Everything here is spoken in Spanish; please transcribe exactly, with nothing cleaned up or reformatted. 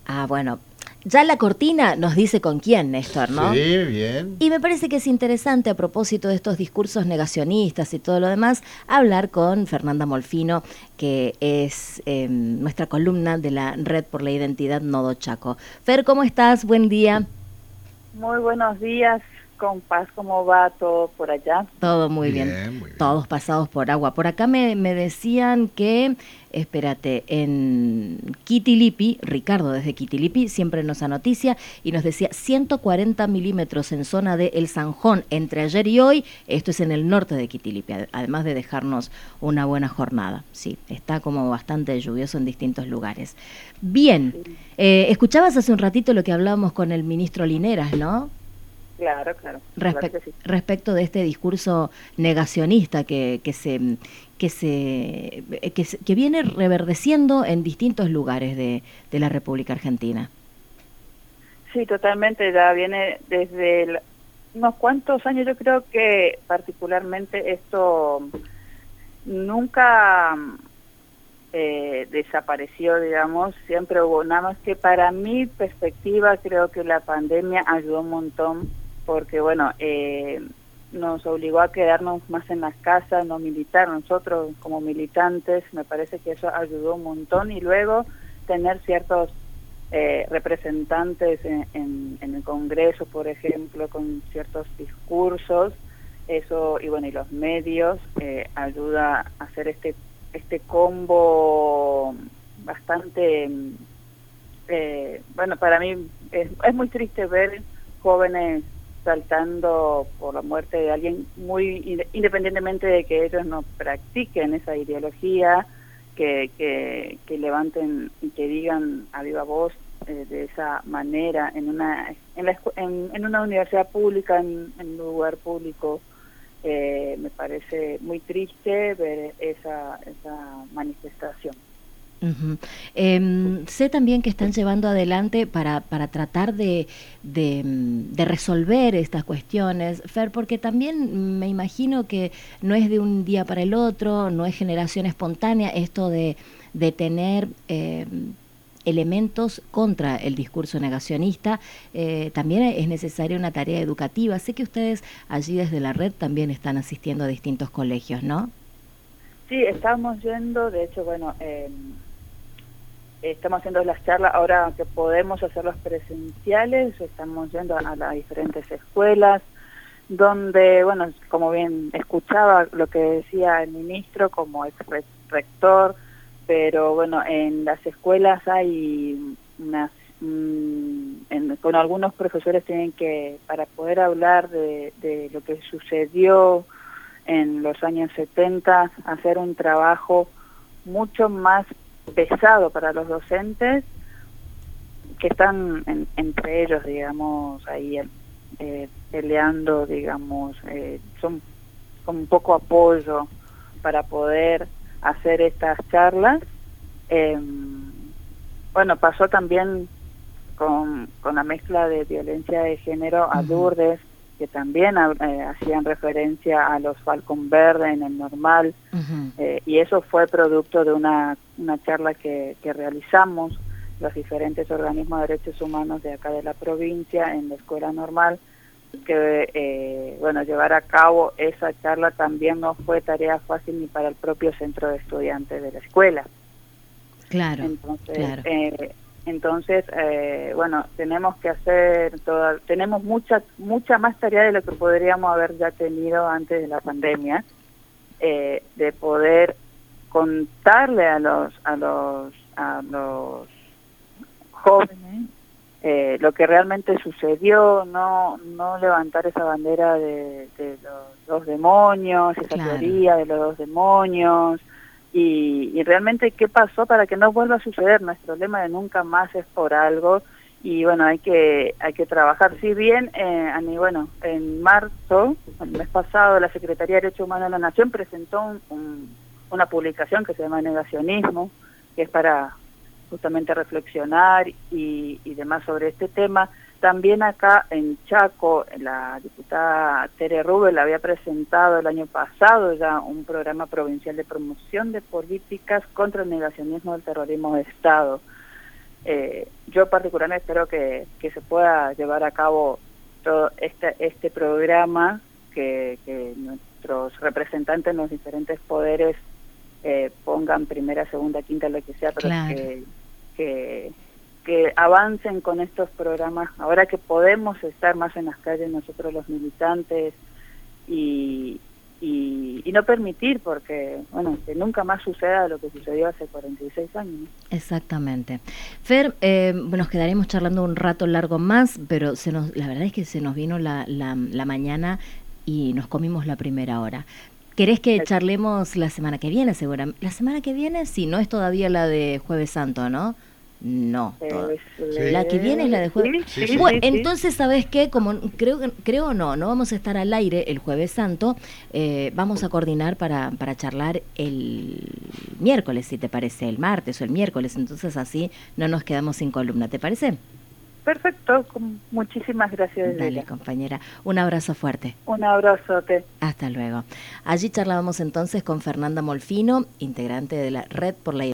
Ah, bueno, ya la cortina nos dice con quién, Néstor, ¿no? Sí, bien. Y me parece que es interesante, a propósito de estos discursos negacionistas y todo lo demás, hablar con Fernanda Molfino, que es eh, nuestra columna de la Red por la Identidad Nodo Chaco. Fer, ¿cómo estás? Buen día. Muy buenos días, compás, ¿cómo va todo por allá? Todo muy bien, Bien, muy bien. todos pasados por agua. Por acá me, me decían que, espérate, en Quitilipi, Ricardo desde Quitilipi siempre nos anoticia y nos decía ciento cuarenta milímetros en zona de El Zanjón entre ayer y hoy. Esto es en el norte de Quitilipi, además de dejarnos una buena jornada. Sí, está como bastante lluvioso en distintos lugares. Bien, Sí. eh, escuchabas hace un ratito lo que hablábamos con el ministro Lineras, ¿no? Claro, claro. Respe claro que sí. Respecto de este discurso negacionista que, que se que se que, se, que viene reverdeciendo en distintos lugares de, de la República Argentina. Sí, totalmente, ya viene desde el, unos cuantos años. Yo creo que particularmente esto nunca eh, desapareció, digamos, siempre hubo, nada más que para mi perspectiva creo que la pandemia ayudó un montón porque, bueno, eh, nos obligó a quedarnos más en las casas, no militar, nosotros como militantes, me parece que eso ayudó un montón, y luego tener ciertos eh, representantes en, en, en el Congreso, por ejemplo, con ciertos discursos, eso, y bueno, y los medios, eh, ayuda a hacer este, este combo bastante, eh, bueno, para mí es, es muy triste ver jóvenes saltando por la muerte de alguien, muy independientemente de que ellos no practiquen esa ideología, que, que, que levanten y que digan a viva voz eh, de esa manera en una en, la, en, en una universidad pública, en, en un lugar público. Eh, me parece muy triste ver esa, esa manifestación. Uh-huh. Eh, sé también que están llevando adelante para, para tratar de, de, de resolver estas cuestiones, Fer, porque también me imagino que no es de un día para el otro, no es generación espontánea esto de, de tener eh, elementos contra el discurso negacionista. Eh, también es necesaria una tarea educativa. Sé que ustedes allí desde la red también están asistiendo a distintos colegios, ¿no? Sí, estamos yendo, de hecho, bueno, eh, estamos haciendo las charlas, ahora que podemos hacerlas presenciales, estamos yendo a las diferentes escuelas, donde, bueno, como bien escuchaba lo que decía el ministro como ex rector, pero bueno, en las escuelas hay unas, mmm, en, con algunos profesores tienen que, para poder hablar de, de lo que sucedió en los años setenta, hacer un trabajo mucho más pesado para los docentes que están en, entre ellos, digamos, ahí eh, peleando, digamos, eh, son con un poco apoyo para poder hacer estas charlas. Eh, bueno, pasó también con, con la mezcla de violencia de género a Lourdes, que también eh, hacían referencia a los Falcón Verde en el normal, uh-huh. eh, y eso fue producto de una, una charla que, que realizamos los diferentes organismos de derechos humanos de acá de la provincia en la escuela normal, que eh, bueno, llevar a cabo esa charla también no fue tarea fácil ni para el propio centro de estudiantes de la escuela. Claro, entonces, claro. Eh, Entonces, eh, bueno, tenemos que hacer toda, tenemos mucha mucha más tarea de lo que podríamos haber ya tenido antes de la pandemia, eh, de poder contarle a los a los a los jóvenes eh, lo que realmente sucedió, no no levantar esa bandera de, de los dos demonios, esa claro. teoría de los dos demonios. Y, y realmente qué pasó para que no vuelva a suceder. Nuestro lema de nunca más es por algo, y bueno, hay que hay que trabajar. Si bien eh, a mí, bueno, en marzo, el mes pasado, la Secretaría de Derechos Humanos de la Nación presentó un, un, una publicación que se llama Negacionismo, que es para justamente reflexionar y, y demás sobre este tema. También acá en Chaco, la diputada Tere Rubel había presentado el año pasado ya un programa provincial de promoción de políticas contra el negacionismo del terrorismo de Estado. eh, yo particularmente espero que, que se pueda llevar a cabo todo este, este programa, que, que nuestros representantes en los diferentes poderes eh, pongan primera, segunda, quinta, lo que sea, pero claro. que, que, que avancen con estos programas, ahora que podemos estar más en las calles nosotros los militantes, y, y, y no permitir, porque bueno, que nunca más suceda lo que sucedió hace cuarenta y seis años, ¿no? Exactamente. Fer, eh, nos quedaremos charlando un rato largo más, pero se nos, la verdad es que se nos vino la, la, la mañana y nos comimos la primera hora. ¿Querés que charlemos la semana que viene, seguramente? La semana que viene, sí, no es todavía la de Jueves Santo, ¿no? No, Eh, sí. La que viene es la de jueves. Sí, sí, bueno, sí, sí. entonces, ¿sabes qué? Como creo, creo o no, no vamos a estar al aire el Jueves Santo, eh, vamos a coordinar para, para charlar el miércoles, si te parece, el martes o el miércoles, entonces así no nos quedamos sin columna, ¿te parece? Perfecto, muchísimas gracias. Dale, compañera, un abrazo fuerte. Un abrazote. Hasta luego. Allí charlábamos entonces con Fernanda Molfino, integrante de la Red por la